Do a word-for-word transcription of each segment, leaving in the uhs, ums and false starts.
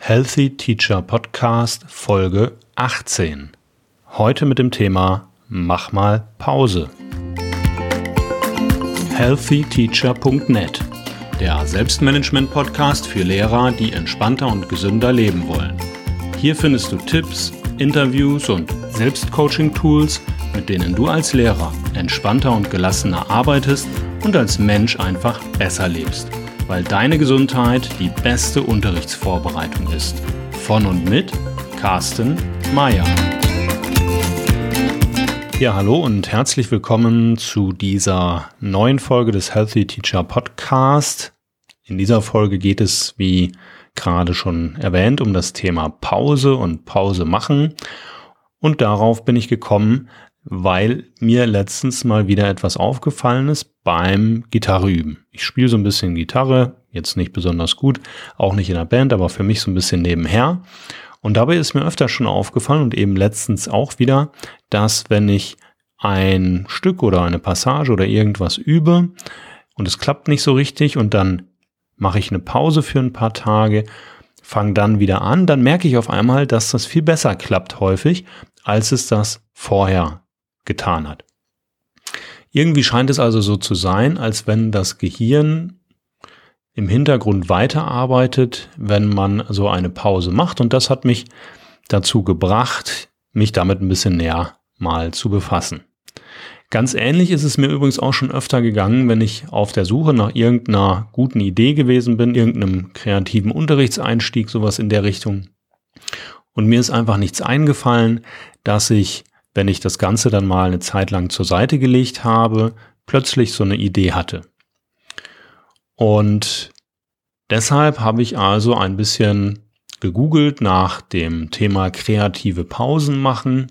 Healthy Teacher Podcast Folge achtzehn. Heute mit dem Thema Mach mal Pause. healthy teacher punkt net, der Selbstmanagement-Podcast für Lehrer, die entspannter und gesünder leben wollen. Hier findest du Tipps, Interviews und Selbstcoaching-Tools, mit denen du als Lehrer entspannter und gelassener arbeitest und als Mensch einfach besser lebst, weil deine Gesundheit die beste Unterrichtsvorbereitung ist. Von und mit Carsten Meyer. Ja, hallo und herzlich willkommen zu dieser neuen Folge des Healthy Teacher Podcast. In dieser Folge geht es, wie gerade schon erwähnt, um das Thema Pause und Pause machen. Und darauf bin ich gekommen, weil mir letztens mal wieder etwas aufgefallen ist beim Gitarre üben. Ich spiele so ein bisschen Gitarre, jetzt nicht besonders gut, auch nicht in der Band, aber für mich so ein bisschen nebenher. Und dabei ist mir öfter schon aufgefallen und eben letztens auch wieder, dass wenn ich ein Stück oder eine Passage oder irgendwas übe und es klappt nicht so richtig und dann mache ich eine Pause für ein paar Tage, fange dann wieder an, dann merke ich auf einmal, dass das viel besser klappt häufig, als es das vorher getan hat. Irgendwie scheint es also so zu sein, als wenn das Gehirn im Hintergrund weiterarbeitet, wenn man so eine Pause macht. Und das hat mich dazu gebracht, mich damit ein bisschen näher mal zu befassen. Ganz ähnlich ist es mir übrigens auch schon öfter gegangen, wenn ich auf der Suche nach irgendeiner guten Idee gewesen bin, irgendeinem kreativen Unterrichtseinstieg, sowas in der Richtung. Und mir ist einfach nichts eingefallen, dass ich, wenn ich das Ganze dann mal eine Zeit lang zur Seite gelegt habe, plötzlich so eine Idee hatte. Und deshalb habe ich also ein bisschen gegoogelt nach dem Thema kreative Pausen machen.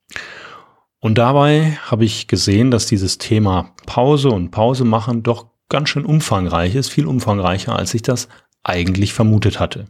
Und dabei habe ich gesehen, dass dieses Thema Pause und Pause machen doch ganz schön umfangreich ist, viel umfangreicher, als ich das eigentlich vermutet hatte.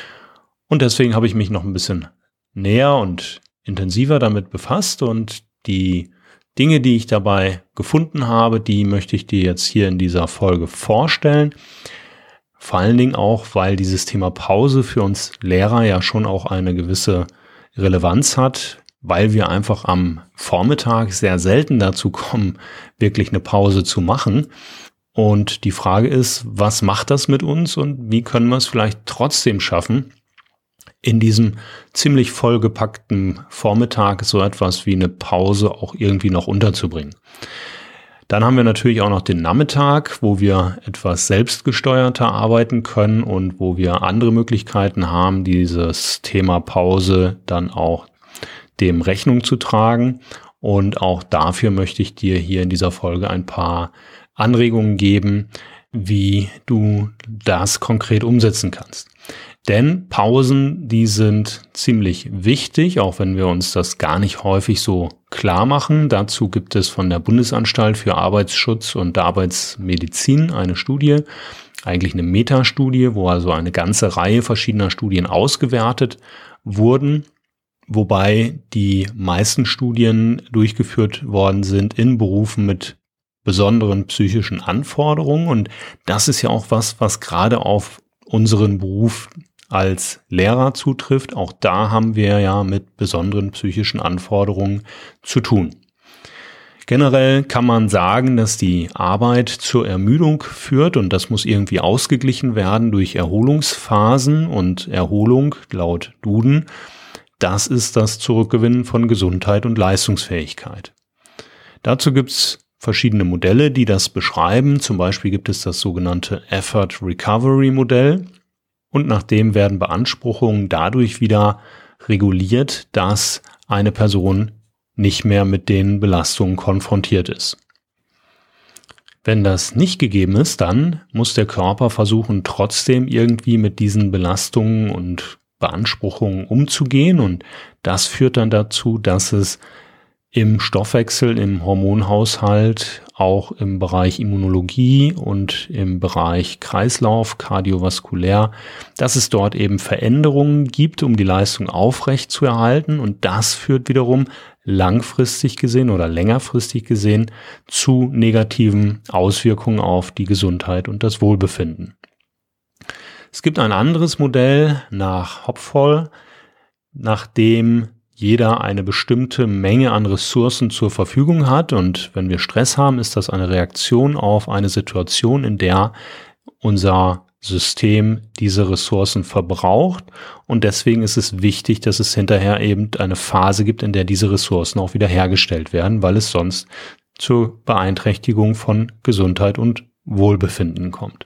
Und deswegen habe ich mich noch ein bisschen näher und intensiver damit befasst und die Dinge, die ich dabei gefunden habe, die möchte ich dir jetzt hier in dieser Folge vorstellen. Vor allen Dingen auch, weil dieses Thema Pause für uns Lehrer ja schon auch eine gewisse Relevanz hat, weil wir einfach am Vormittag sehr selten dazu kommen, wirklich eine Pause zu machen. Und die Frage ist, was macht das mit uns und wie können wir es vielleicht trotzdem schaffen, in diesem ziemlich vollgepackten Vormittag so etwas wie eine Pause auch irgendwie noch unterzubringen. Dann haben wir natürlich auch noch den Nachmittag, wo wir etwas selbstgesteuerter arbeiten können und wo wir andere Möglichkeiten haben, dieses Thema Pause dann auch dem Rechnung zu tragen. Und auch dafür möchte ich dir hier in dieser Folge ein paar Anregungen geben, wie du das konkret umsetzen kannst. Denn Pausen, die sind ziemlich wichtig, auch wenn wir uns das gar nicht häufig so klar machen. Dazu gibt es von der Bundesanstalt für Arbeitsschutz und Arbeitsmedizin eine Studie, eigentlich eine Metastudie, wo also eine ganze Reihe verschiedener Studien ausgewertet wurden, wobei die meisten Studien durchgeführt worden sind in Berufen mit besonderen psychischen Anforderungen. Und das ist ja auch was, was gerade auf unseren Beruf als Lehrer zutrifft. Auch da haben wir ja mit besonderen psychischen Anforderungen zu tun. Generell kann man sagen, dass die Arbeit zur Ermüdung führt und das muss irgendwie ausgeglichen werden durch Erholungsphasen und Erholung laut Duden. Das ist das Zurückgewinnen von Gesundheit und Leistungsfähigkeit. Dazu gibt es verschiedene Modelle, die das beschreiben. Zum Beispiel gibt es das sogenannte Effort Recovery Modell. Und nach dem werden Beanspruchungen dadurch wieder reguliert, dass eine Person nicht mehr mit den Belastungen konfrontiert ist. Wenn das nicht gegeben ist, dann muss der Körper versuchen, trotzdem irgendwie mit diesen Belastungen und Beanspruchungen umzugehen. Und das führt dann dazu, dass es im Stoffwechsel, im Hormonhaushalt, auch im Bereich Immunologie und im Bereich Kreislauf, kardiovaskulär, dass es dort eben Veränderungen gibt, um die Leistung aufrecht zu erhalten. Und das führt wiederum langfristig gesehen oder längerfristig gesehen zu negativen Auswirkungen auf die Gesundheit und das Wohlbefinden. Es gibt ein anderes Modell nach Hopfol, nach dem jeder eine bestimmte Menge an Ressourcen zur Verfügung hat. Und wenn wir Stress haben, ist das eine Reaktion auf eine Situation, in der unser System diese Ressourcen verbraucht. Und deswegen ist es wichtig, dass es hinterher eben eine Phase gibt, in der diese Ressourcen auch wieder hergestellt werden, weil es sonst zur Beeinträchtigung von Gesundheit und Wohlbefinden kommt.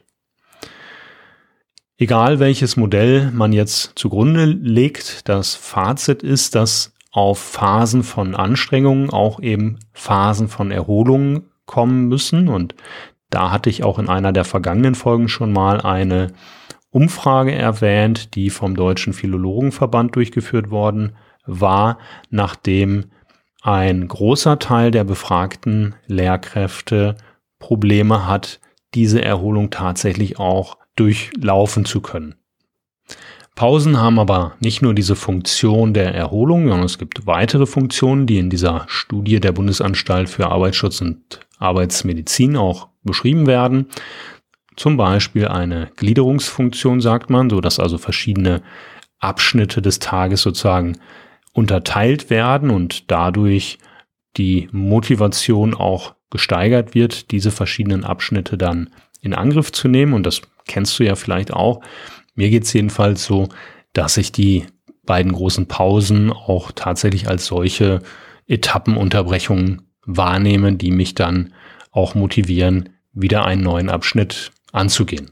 Egal welches Modell man jetzt zugrunde legt, das Fazit ist, dass auf Phasen von Anstrengungen auch eben Phasen von Erholung kommen müssen. Und da hatte ich auch in einer der vergangenen Folgen schon mal eine Umfrage erwähnt, die vom Deutschen Philologenverband durchgeführt worden war, nachdem ein großer Teil der befragten Lehrkräfte Probleme hat, diese Erholung tatsächlich auch durchlaufen zu können. Pausen haben aber nicht nur diese Funktion der Erholung, sondern es gibt weitere Funktionen, die in dieser Studie der Bundesanstalt für Arbeitsschutz und Arbeitsmedizin auch beschrieben werden. Zum Beispiel eine Gliederungsfunktion, sagt man, so dass also verschiedene Abschnitte des Tages sozusagen unterteilt werden und dadurch die Motivation auch gesteigert wird, diese verschiedenen Abschnitte dann in Angriff zu nehmen. Und das kennst du ja vielleicht auch. Mir geht es jedenfalls so, dass ich die beiden großen Pausen auch tatsächlich als solche Etappenunterbrechungen wahrnehme, die mich dann auch motivieren, wieder einen neuen Abschnitt anzugehen.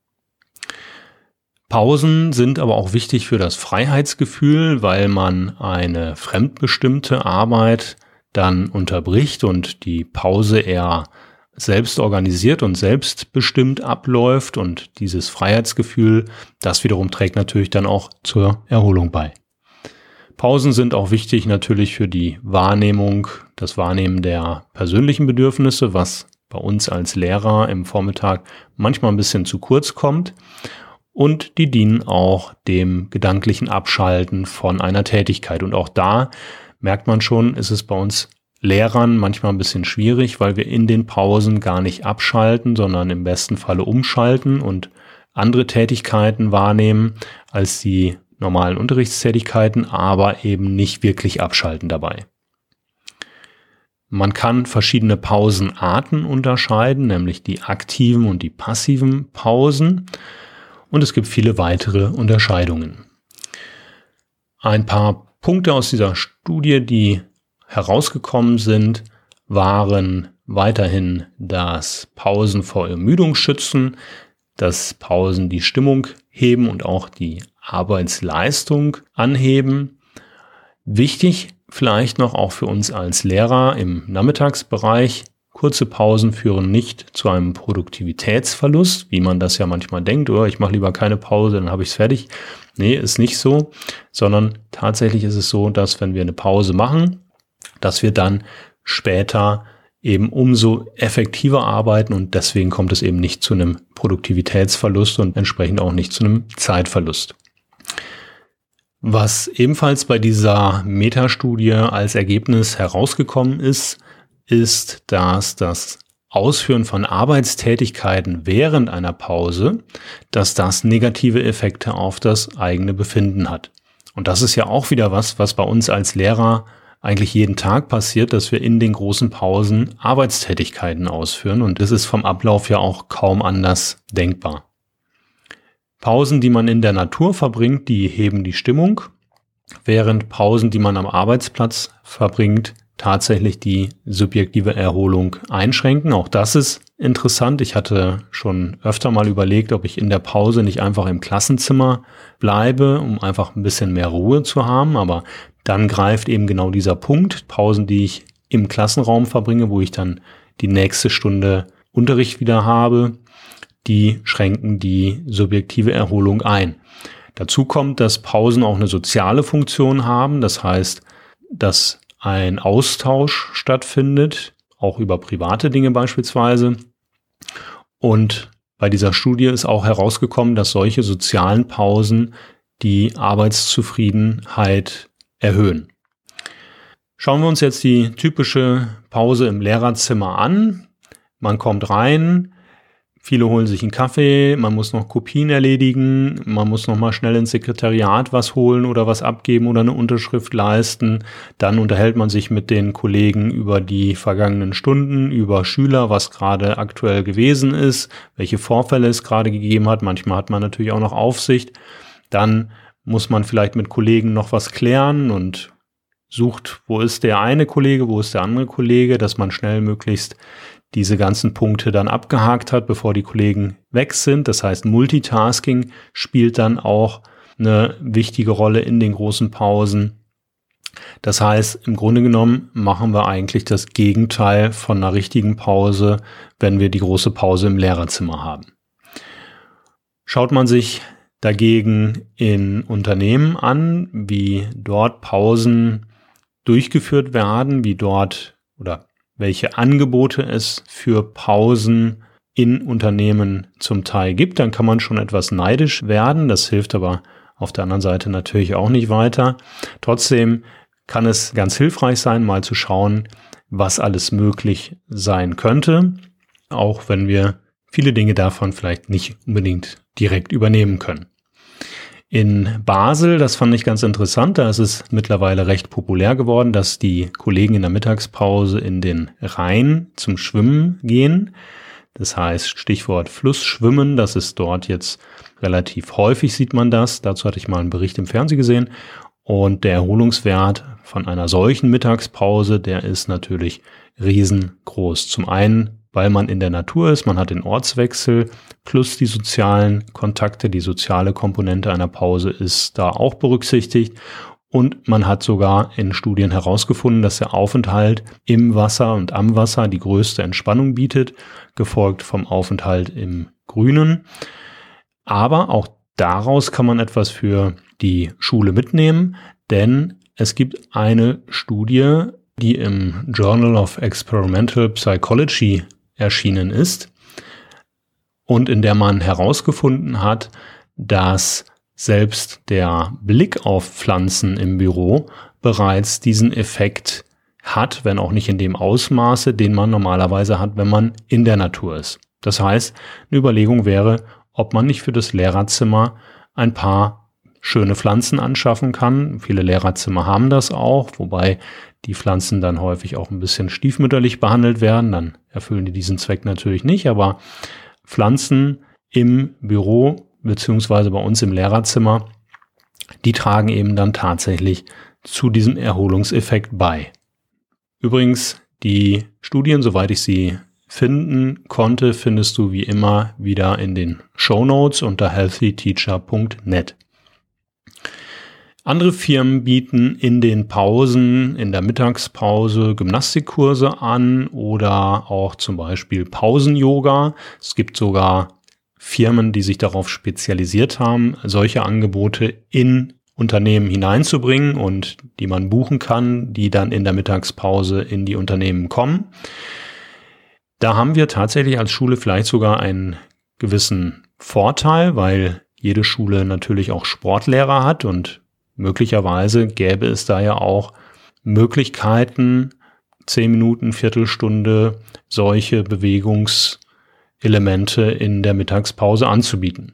Pausen sind aber auch wichtig für das Freiheitsgefühl, weil man eine fremdbestimmte Arbeit dann unterbricht und die Pause eher selbst organisiert und selbstbestimmt abläuft, und dieses Freiheitsgefühl, das wiederum trägt natürlich dann auch zur Erholung bei. Pausen sind auch wichtig natürlich für die Wahrnehmung, das Wahrnehmen der persönlichen Bedürfnisse, was bei uns als Lehrer im Vormittag manchmal ein bisschen zu kurz kommt, und die dienen auch dem gedanklichen Abschalten von einer Tätigkeit. Und auch da merkt man schon, ist es bei uns Lehrern manchmal ein bisschen schwierig, weil wir in den Pausen gar nicht abschalten, sondern im besten Falle umschalten und andere Tätigkeiten wahrnehmen als die normalen Unterrichtstätigkeiten, aber eben nicht wirklich abschalten dabei. Man kann verschiedene Pausenarten unterscheiden, nämlich die aktiven und die passiven Pausen, und es gibt viele weitere Unterscheidungen. Ein paar Punkte aus dieser Studie, die herausgekommen sind, waren weiterhin, dass Pausen vor Ermüdung schützen, dass Pausen die Stimmung heben und auch die Arbeitsleistung anheben. Wichtig vielleicht noch auch für uns als Lehrer im Nachmittagsbereich: kurze Pausen führen nicht zu einem Produktivitätsverlust, wie man das ja manchmal denkt, oder ich mache lieber keine Pause, dann habe ich es fertig. Nee, ist nicht so, sondern tatsächlich ist es so, dass wenn wir eine Pause machen, dass wir dann später eben umso effektiver arbeiten, und deswegen kommt es eben nicht zu einem Produktivitätsverlust und entsprechend auch nicht zu einem Zeitverlust. Was ebenfalls bei dieser Metastudie als Ergebnis herausgekommen ist, ist, dass das Ausführen von Arbeitstätigkeiten während einer Pause, dass das negative Effekte auf das eigene Befinden hat. Und das ist ja auch wieder was, was bei uns als Lehrer eigentlich jeden Tag passiert, dass wir in den großen Pausen Arbeitstätigkeiten ausführen, und das ist vom Ablauf ja auch kaum anders denkbar. Pausen, die man in der Natur verbringt, die heben die Stimmung, während Pausen, die man am Arbeitsplatz verbringt, tatsächlich die subjektive Erholung einschränken. Auch das ist interessant. Ich hatte schon öfter mal überlegt, ob ich in der Pause nicht einfach im Klassenzimmer bleibe, um einfach ein bisschen mehr Ruhe zu haben, aber dann greift eben genau dieser Punkt. Pausen, die ich im Klassenraum verbringe, wo ich dann die nächste Stunde Unterricht wieder habe, die schränken die subjektive Erholung ein. Dazu kommt, dass Pausen auch eine soziale Funktion haben. Das heißt, dass ein Austausch stattfindet, auch über private Dinge beispielsweise. Und bei dieser Studie ist auch herausgekommen, dass solche sozialen Pausen die Arbeitszufriedenheit erhöhen. Schauen wir uns jetzt die typische Pause im Lehrerzimmer an. Man kommt rein, Viele holen sich einen Kaffee, man muss noch Kopien erledigen, man muss noch mal schnell ins Sekretariat was holen oder was abgeben oder eine Unterschrift leisten. Dann unterhält man sich mit den Kollegen über die vergangenen Stunden, über Schüler, was gerade aktuell gewesen ist, welche Vorfälle es gerade gegeben hat. Manchmal hat man natürlich auch noch Aufsicht. Dann muss man vielleicht mit Kollegen noch was klären und sucht, wo ist der eine Kollege, wo ist der andere Kollege, dass man schnell möglichst diese ganzen Punkte dann abgehakt hat, bevor die Kollegen weg sind. Das heißt, Multitasking spielt dann auch eine wichtige Rolle in den großen Pausen. Das heißt, im Grunde genommen machen wir eigentlich das Gegenteil von einer richtigen Pause, wenn wir die große Pause im Lehrerzimmer haben. Schaut man sich dagegen in Unternehmen an, wie dort Pausen durchgeführt werden, wie dort oder welche Angebote es für Pausen in Unternehmen zum Teil gibt, dann kann man schon etwas neidisch werden. Das hilft aber auf der anderen Seite natürlich auch nicht weiter. Trotzdem kann es ganz hilfreich sein, mal zu schauen, was alles möglich sein könnte, auch wenn wir viele Dinge davon vielleicht nicht unbedingt direkt übernehmen können. In Basel, das fand ich ganz interessant, da ist es mittlerweile recht populär geworden, dass die Kollegen in der Mittagspause in den Rhein zum Schwimmen gehen. Das heißt, Stichwort Flussschwimmen, das ist dort jetzt relativ häufig, sieht man das. Dazu hatte ich mal einen Bericht im Fernsehen gesehen. Und der Erholungswert von einer solchen Mittagspause, der ist natürlich riesengroß. Zum einen, weil man in der Natur ist, man hat den Ortswechsel plus die sozialen Kontakte, die soziale Komponente einer Pause ist da auch berücksichtigt und man hat sogar in Studien herausgefunden, dass der Aufenthalt im Wasser und am Wasser die größte Entspannung bietet, gefolgt vom Aufenthalt im Grünen. Aber auch daraus kann man etwas für die Schule mitnehmen, denn es gibt eine Studie, die im Journal of Experimental Psychology erschienen ist und in der man herausgefunden hat, dass selbst der Blick auf Pflanzen im Büro bereits diesen Effekt hat, wenn auch nicht in dem Ausmaße, den man normalerweise hat, wenn man in der Natur ist. Das heißt, eine Überlegung wäre, ob man nicht für das Lehrerzimmer ein paar schöne Pflanzen anschaffen kann. Viele Lehrerzimmer haben das auch, wobei die Pflanzen dann häufig auch ein bisschen stiefmütterlich behandelt werden. Dann erfüllen die diesen Zweck natürlich nicht, aber Pflanzen im Büro beziehungsweise bei uns im Lehrerzimmer, die tragen eben dann tatsächlich zu diesem Erholungseffekt bei. Übrigens, die Studien, soweit ich sie finden konnte, findest du wie immer wieder in den Shownotes unter healthy teacher punkt net. Andere Firmen bieten in den Pausen, in der Mittagspause Gymnastikkurse an oder auch zum Beispiel Pausen-Yoga. Es gibt sogar Firmen, die sich darauf spezialisiert haben, solche Angebote in Unternehmen hineinzubringen und die man buchen kann, die dann in der Mittagspause in die Unternehmen kommen. Da haben wir tatsächlich als Schule vielleicht sogar einen gewissen Vorteil, weil jede Schule natürlich auch Sportlehrer hat und möglicherweise gäbe es da ja auch Möglichkeiten, zehn Minuten, Viertelstunde solche Bewegungselemente in der Mittagspause anzubieten.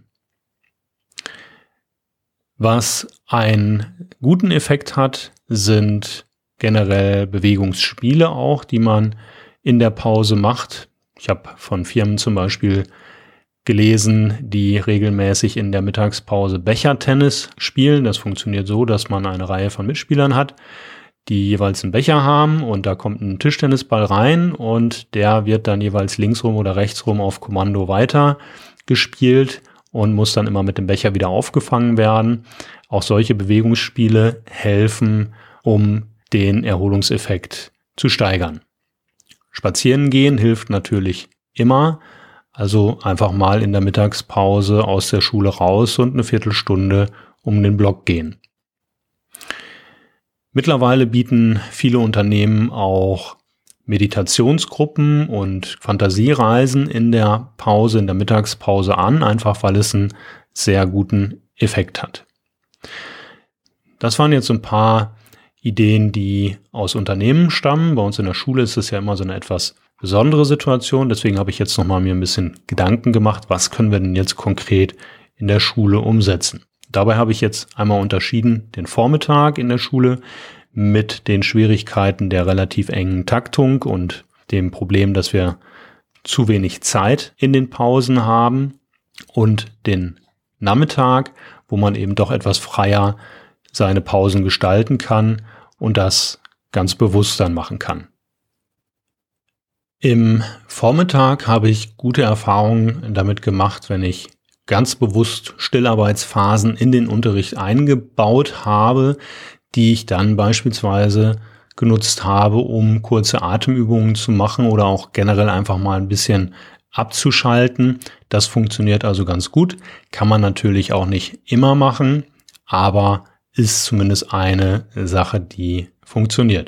Was einen guten Effekt hat, sind generell Bewegungsspiele auch, die man in der Pause macht. Ich habe von Firmen zum Beispiel gelesen, die regelmäßig in der Mittagspause Bechertennis spielen. Das funktioniert so, dass man eine Reihe von Mitspielern hat, die jeweils einen Becher haben und da kommt ein Tischtennisball rein und der wird dann jeweils linksrum oder rechtsrum auf Kommando weiter gespielt und muss dann immer mit dem Becher wieder aufgefangen werden. Auch solche Bewegungsspiele helfen, um den Erholungseffekt zu steigern. Spazieren gehen hilft natürlich immer. Also einfach mal in der Mittagspause aus der Schule raus und eine Viertelstunde um den Block gehen. Mittlerweile bieten viele Unternehmen auch Meditationsgruppen und Fantasiereisen in der Pause, in der Mittagspause an, einfach weil es einen sehr guten Effekt hat. Das waren jetzt so ein paar Ideen, die aus Unternehmen stammen. Bei uns in der Schule ist es ja immer so eine etwas besondere Situation. Deswegen habe ich jetzt nochmal mir ein bisschen Gedanken gemacht, was können wir denn jetzt konkret in der Schule umsetzen. Dabei habe ich jetzt einmal unterschieden den Vormittag in der Schule mit den Schwierigkeiten der relativ engen Taktung und dem Problem, dass wir zu wenig Zeit in den Pausen haben, und den Nachmittag, wo man eben doch etwas freier seine Pausen gestalten kann und das ganz bewusst dann machen kann. Im Vormittag habe ich gute Erfahrungen damit gemacht, wenn ich ganz bewusst Stillarbeitsphasen in den Unterricht eingebaut habe, die ich dann beispielsweise genutzt habe, um kurze Atemübungen zu machen oder auch generell einfach mal ein bisschen abzuschalten. Das funktioniert also ganz gut. Kann man natürlich auch nicht immer machen, aber ist zumindest eine Sache, die funktioniert.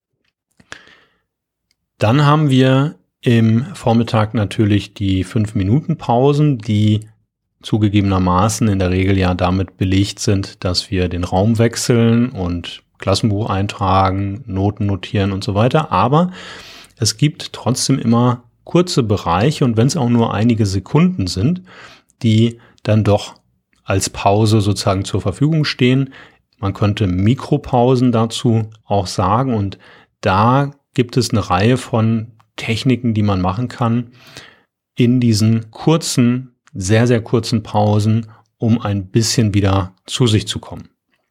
Dann haben wir im Vormittag natürlich die fünf Minuten Pausen, die zugegebenermaßen in der Regel ja damit belegt sind, dass wir den Raum wechseln und Klassenbuch eintragen, Noten notieren und so weiter. Aber es gibt trotzdem immer kurze Bereiche, und wenn es auch nur einige Sekunden sind, die dann doch als Pause sozusagen zur Verfügung stehen. Man könnte Mikropausen dazu auch sagen, und da gibt es eine Reihe von Techniken, die man machen kann in diesen kurzen, sehr, sehr kurzen Pausen, um ein bisschen wieder zu sich zu kommen.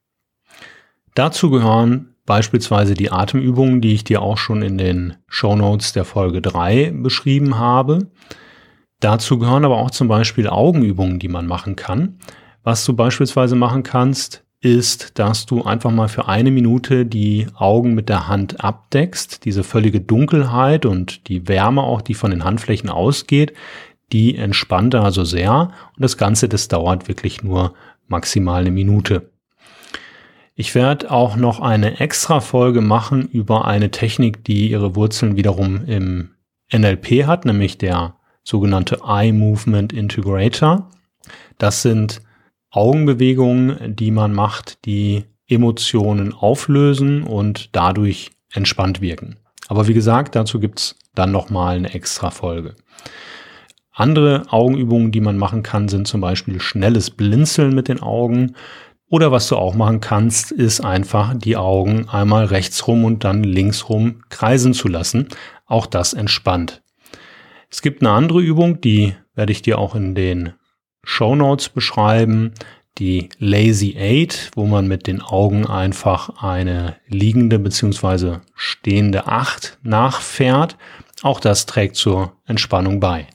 Dazu gehören beispielsweise die Atemübungen, die ich dir auch schon in den Shownotes der Folge drei beschrieben habe. Dazu gehören aber auch zum Beispiel Augenübungen, die man machen kann. Was du beispielsweise machen kannst, ist, dass du einfach mal für eine Minute die Augen mit der Hand abdeckst. Diese völlige Dunkelheit und die Wärme auch, die von den Handflächen ausgeht, die entspannt also sehr. Und das Ganze, das dauert wirklich nur maximal eine Minute. Ich werde auch noch eine extra Folge machen über eine Technik, die ihre Wurzeln wiederum im N L P hat, nämlich der sogenannte Eye Movement Integrator. Das sind Augenbewegungen, die man macht, die Emotionen auflösen und dadurch entspannt wirken. Aber wie gesagt, dazu gibt's dann nochmal eine extra Folge. Andere Augenübungen, die man machen kann, sind zum Beispiel schnelles Blinzeln mit den Augen. Oder was du auch machen kannst, ist einfach die Augen einmal rechts rum und dann links rum kreisen zu lassen. Auch das entspannt. Es gibt eine andere Übung, die werde ich dir auch in den Shownotes beschreiben, die Lazy Eight, wo man mit den Augen einfach eine liegende bzw. stehende Acht nachfährt. Auch das trägt zur Entspannung bei.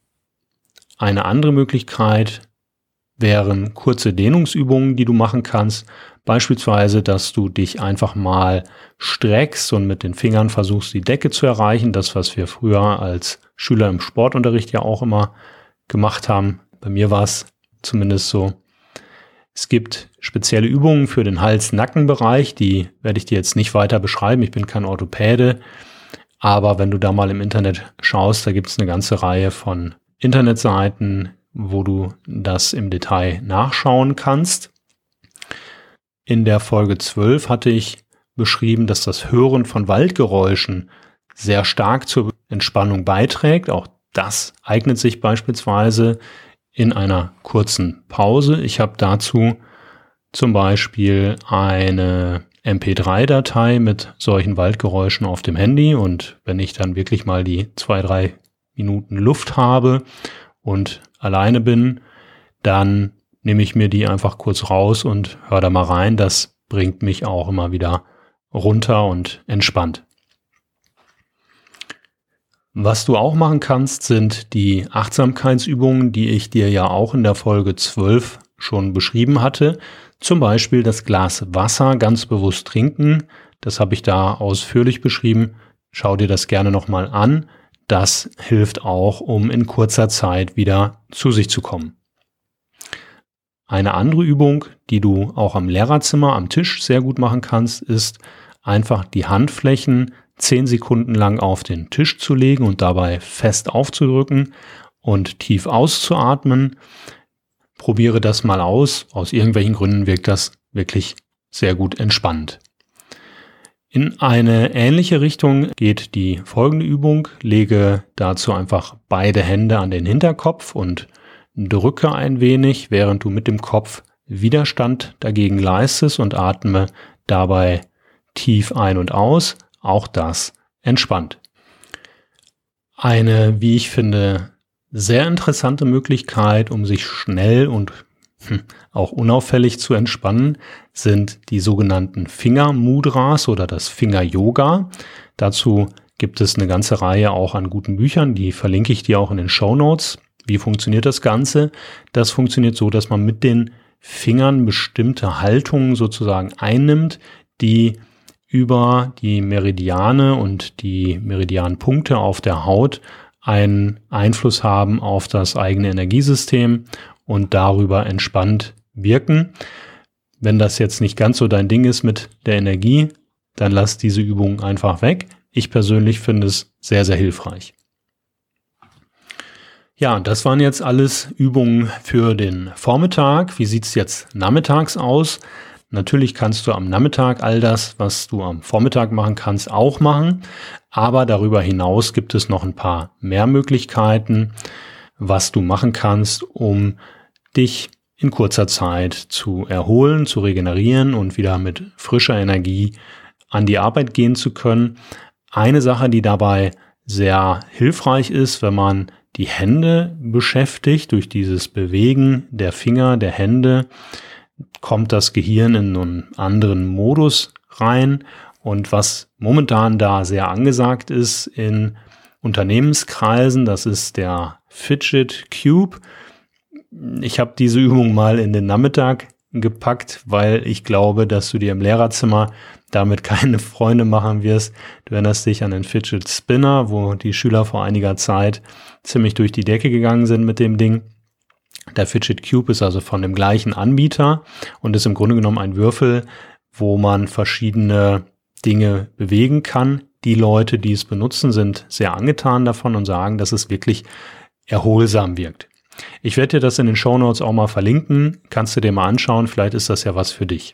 Eine andere Möglichkeit wären kurze Dehnungsübungen, die du machen kannst. Beispielsweise, dass du dich einfach mal streckst und mit den Fingern versuchst, die Decke zu erreichen. Das, was wir früher als Schüler im Sportunterricht ja auch immer gemacht haben. Bei mir war es zumindest so. Es gibt spezielle Übungen für den Hals-Nacken-Bereich, die werde ich dir jetzt nicht weiter beschreiben. Ich bin kein Orthopäde, aber wenn du da mal im Internet schaust, da gibt es eine ganze Reihe von Internetseiten, wo du das im Detail nachschauen kannst. In der Folge zwölf hatte ich beschrieben, dass das Hören von Waldgeräuschen sehr stark zur Entspannung beiträgt. Auch das eignet sich beispielsweise in einer kurzen Pause. Ich habe dazu zum Beispiel eine M P drei Datei mit solchen Waldgeräuschen auf dem Handy, und wenn ich dann wirklich mal die zwei, drei Minuten Luft habe und alleine bin, dann nehme ich mir die einfach kurz raus und höre da mal rein. Das bringt mich auch immer wieder runter und entspannt. Was du auch machen kannst, sind die Achtsamkeitsübungen, die ich dir ja auch in der Folge zwölf schon beschrieben hatte. Zum Beispiel das Glas Wasser ganz bewusst trinken. Das habe ich da ausführlich beschrieben. Schau dir das gerne nochmal an. Das hilft auch, um in kurzer Zeit wieder zu sich zu kommen. Eine andere Übung, die du auch am Lehrerzimmer am Tisch sehr gut machen kannst, ist einfach die Handflächen zehn Sekunden lang auf den Tisch zu legen und dabei fest aufzudrücken und tief auszuatmen. Probiere das mal aus. Aus irgendwelchen Gründen wirkt das wirklich sehr gut entspannend. In eine ähnliche Richtung geht die folgende Übung. Lege dazu einfach beide Hände an den Hinterkopf und drücke ein wenig, während du mit dem Kopf Widerstand dagegen leistest und atme dabei tief ein und aus. Auch das entspannt. Eine, wie ich finde, sehr interessante Möglichkeit, um sich schnell und hm, auch unauffällig zu entspannen, sind die sogenannten Finger-Mudras oder das Finger-Yoga. Dazu gibt es eine ganze Reihe auch an guten Büchern, die verlinke ich dir auch in den Shownotes. Wie funktioniert das Ganze? Das funktioniert so, dass man mit den Fingern bestimmte Haltungen sozusagen einnimmt, die über die Meridiane und die Meridianpunkte auf der Haut einen Einfluss haben auf das eigene Energiesystem und darüber entspannt wirken. Wenn das jetzt nicht ganz so dein Ding ist mit der Energie, dann lass diese Übung einfach weg. Ich persönlich finde es sehr, sehr hilfreich. Ja, das waren jetzt alles Übungen für den Vormittag. Wie sieht es jetzt nachmittags aus? Natürlich kannst du am Nachmittag all das, was du am Vormittag machen kannst, auch machen. Aber darüber hinaus gibt es noch ein paar mehr Möglichkeiten, was du machen kannst, um dich in kurzer Zeit zu erholen, zu regenerieren und wieder mit frischer Energie an die Arbeit gehen zu können. Eine Sache, die dabei sehr hilfreich ist, wenn man die Hände beschäftigt, durch dieses Bewegen der Finger, der Hände, kommt das Gehirn in einen anderen Modus rein. Und was momentan da sehr angesagt ist in Unternehmenskreisen, das ist der Fidget Cube. Ich habe diese Übung mal in den Nachmittag gepackt, weil ich glaube, dass du dir im Lehrerzimmer damit keine Freunde machen wirst. Du erinnerst dich an den Fidget Spinner, wo die Schüler vor einiger Zeit ziemlich durch die Decke gegangen sind mit dem Ding. Der Fidget Cube ist also von dem gleichen Anbieter und ist im Grunde genommen ein Würfel, wo man verschiedene Dinge bewegen kann. Die Leute, die es benutzen, sind sehr angetan davon und sagen, dass es wirklich erholsam wirkt. Ich werde dir das in den Shownotes auch mal verlinken. Kannst du dir mal anschauen, vielleicht ist das ja was für dich.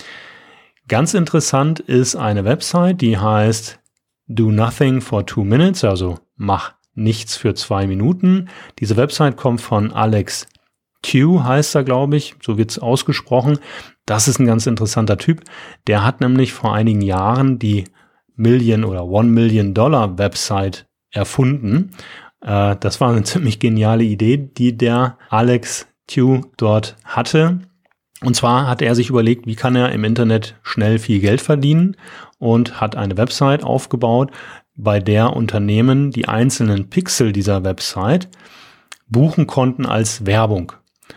Ganz interessant ist eine Website, die heißt Do Nothing for Two Minutes, also mach nichts für zwei Minuten. Diese Website kommt von Alex Q, heißt er, glaube ich, so wird es ausgesprochen. Das ist ein ganz interessanter Typ. Der hat nämlich vor einigen Jahren die Million oder One Million Dollar Website erfunden. Äh, das war eine ziemlich geniale Idee, die der Alex Q dort hatte. Und zwar hat er sich überlegt, wie kann er im Internet schnell viel Geld verdienen und hat eine Website aufgebaut, bei der Unternehmen die einzelnen Pixel dieser Website buchen konnten als Werbung.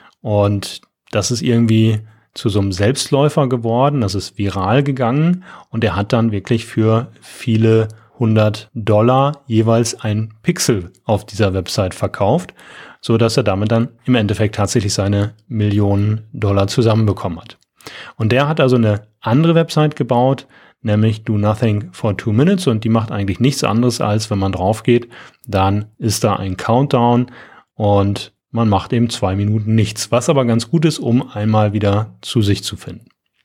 Und das ist irgendwie zu so einem Selbstläufer geworden, das ist viral gegangen und er hat dann wirklich für viele hundert Dollar jeweils ein Pixel auf dieser Website verkauft, so dass er damit dann im Endeffekt tatsächlich seine Millionen Dollar zusammenbekommen hat. Und der hat also eine andere Website gebaut, nämlich Do Nothing for Two Minutes und die macht eigentlich nichts anderes als, wenn man drauf geht, dann ist da ein Countdown und man macht eben zwei Minuten nichts, was aber ganz gut ist, um einmal wieder zu sich zu finden.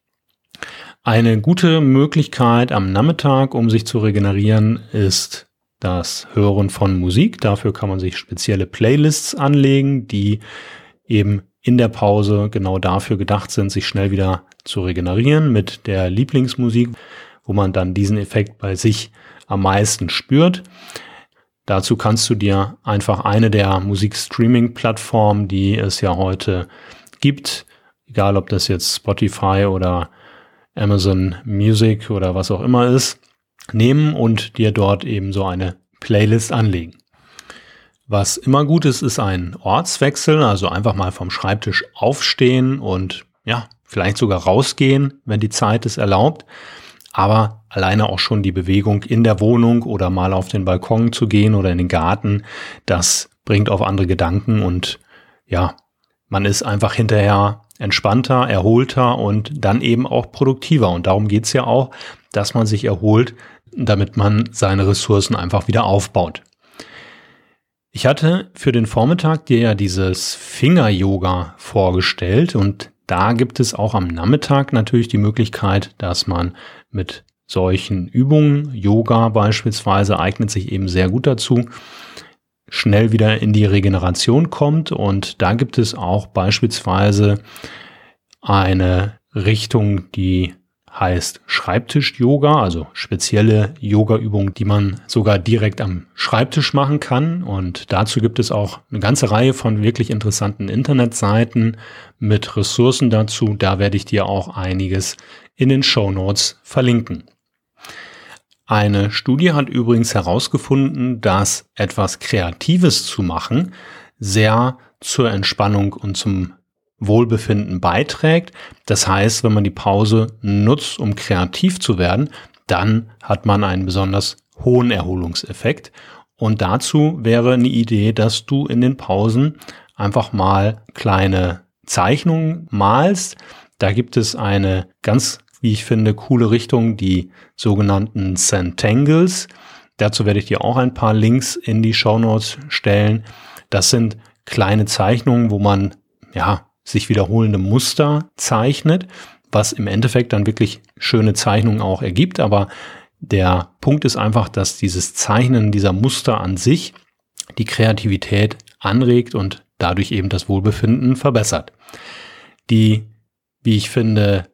Eine gute Möglichkeit am Nachmittag, um sich zu regenerieren, ist das Hören von Musik. Dafür kann man sich spezielle Playlists anlegen, die eben in der Pause genau dafür gedacht sind, sich schnell wieder zu regenerieren mit der Lieblingsmusik, wo man dann diesen Effekt bei sich am meisten spürt. Dazu kannst du dir einfach eine der Musikstreaming-Plattformen, die es ja heute gibt, egal ob das jetzt Spotify oder Amazon Music oder was auch immer ist, nehmen und dir dort eben so eine Playlist anlegen. Was immer gut ist, ist ein Ortswechsel, also einfach mal vom Schreibtisch aufstehen und ja, vielleicht sogar rausgehen, wenn die Zeit es erlaubt. Aber alleine auch schon die Bewegung in der Wohnung oder mal auf den Balkon zu gehen oder in den Garten, das bringt auf andere Gedanken und ja, man ist einfach hinterher entspannter, erholter und dann eben auch produktiver. Und darum geht's ja auch, dass man sich erholt, damit man seine Ressourcen einfach wieder aufbaut. Ich hatte für den Vormittag dir ja dieses Finger-Yoga vorgestellt und da gibt es auch am Nachmittag natürlich die Möglichkeit, dass man mit solchen Übungen, Yoga beispielsweise, eignet sich eben sehr gut dazu, schnell wieder in die Regeneration kommt. Und da gibt es auch beispielsweise eine Richtung, die heißt Schreibtisch-Yoga, also spezielle Yoga-Übungen, die man sogar direkt am Schreibtisch machen kann. Und dazu gibt es auch eine ganze Reihe von wirklich interessanten Internetseiten mit Ressourcen dazu. Da werde ich dir auch einiges in den Shownotes verlinken. Eine Studie hat übrigens herausgefunden, dass etwas Kreatives zu machen sehr zur Entspannung und zum Wohlbefinden beiträgt. Das heißt, wenn man die Pause nutzt, um kreativ zu werden, dann hat man einen besonders hohen Erholungseffekt. Und dazu wäre eine Idee, dass du in den Pausen einfach mal kleine Zeichnungen malst. Da gibt es eine ganz, wie ich finde, coole Richtung, die sogenannten Centangles. Dazu werde ich dir auch ein paar Links in die Shownotes stellen. Das sind kleine Zeichnungen, wo man ja sich wiederholende Muster zeichnet, was im Endeffekt dann wirklich schöne Zeichnungen auch ergibt. Aber der Punkt ist einfach, dass dieses Zeichnen dieser Muster an sich die Kreativität anregt und dadurch eben das Wohlbefinden verbessert. Die, wie ich finde,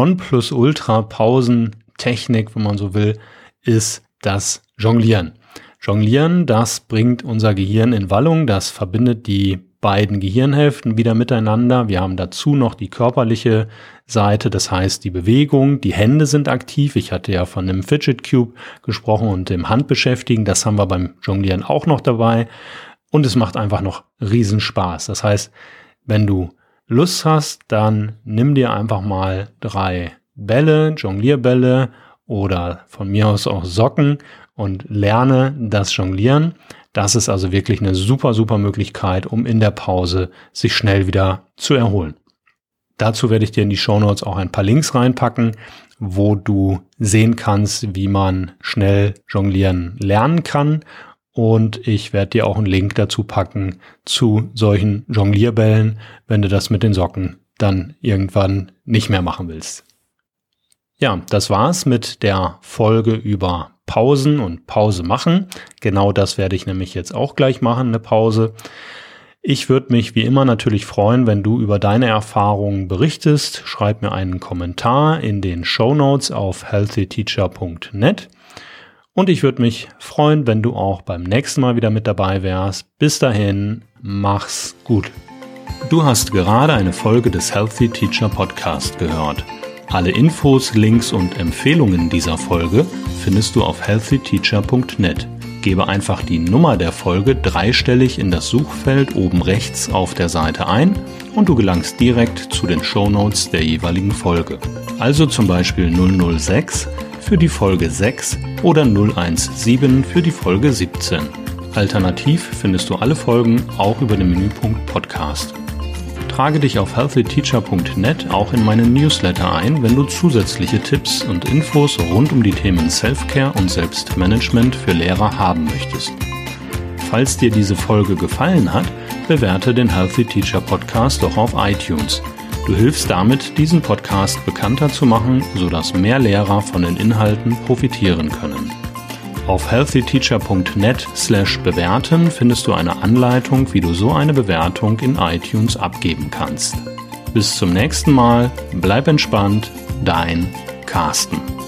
Nonplusultra-Pausentechnik, wenn man so will, ist das Jonglieren. Jonglieren, das bringt unser Gehirn in Wallung, das verbindet die beiden Gehirnhälften wieder miteinander. Wir haben dazu noch die körperliche Seite, das heißt die Bewegung, die Hände sind aktiv. Ich hatte ja von einem Fidget Cube gesprochen und dem Handbeschäftigen, das haben wir beim Jonglieren auch noch dabei und es macht einfach noch riesen Spaß. Das heißt, wenn du Lust hast, dann nimm dir einfach mal drei Bälle, Jonglierbälle oder von mir aus auch Socken und lerne das Jonglieren. Das ist also wirklich eine super, super Möglichkeit, um in der Pause sich schnell wieder zu erholen. Dazu werde ich dir in die Shownotes auch ein paar Links reinpacken, wo du sehen kannst, wie man schnell jonglieren lernen kann. Und ich werde dir auch einen Link dazu packen zu solchen Jonglierbällen, wenn du das mit den Socken dann irgendwann nicht mehr machen willst. Ja, das war's mit der Folge über Pausen und Pause machen. Genau das werde ich nämlich jetzt auch gleich machen, eine Pause. Ich würde mich wie immer natürlich freuen, wenn du über deine Erfahrungen berichtest. Schreib mir einen Kommentar in den Shownotes auf healthy teacher punkt net. Und ich würde mich freuen, wenn du auch beim nächsten Mal wieder mit dabei wärst. Bis dahin, mach's gut. Du hast gerade eine Folge des Healthy Teacher Podcast gehört. Alle Infos, Links und Empfehlungen dieser Folge findest du auf healthy teacher punkt net. Gebe einfach die Nummer der Folge dreistellig in das Suchfeld oben rechts auf der Seite ein und du gelangst direkt zu den Shownotes der jeweiligen Folge. Also zum Beispiel null null sechs für die Folge sechs oder null eins sieben für die Folge siebzehn. Alternativ findest du alle Folgen auch über den Menüpunkt Podcast. Trage dich auf healthy teacher punkt net auch in meinen Newsletter ein, wenn du zusätzliche Tipps und Infos rund um die Themen Self-Care und Selbstmanagement für Lehrer haben möchtest. Falls dir diese Folge gefallen hat, bewerte den Healthy Teacher Podcast doch auf iTunes. Du hilfst damit, diesen Podcast bekannter zu machen, sodass mehr Lehrer von den Inhalten profitieren können. Auf healthy teacher punkt net slash bewerten findest du eine Anleitung, wie du so eine Bewertung in iTunes abgeben kannst. Bis zum nächsten Mal, bleib entspannt, dein Carsten.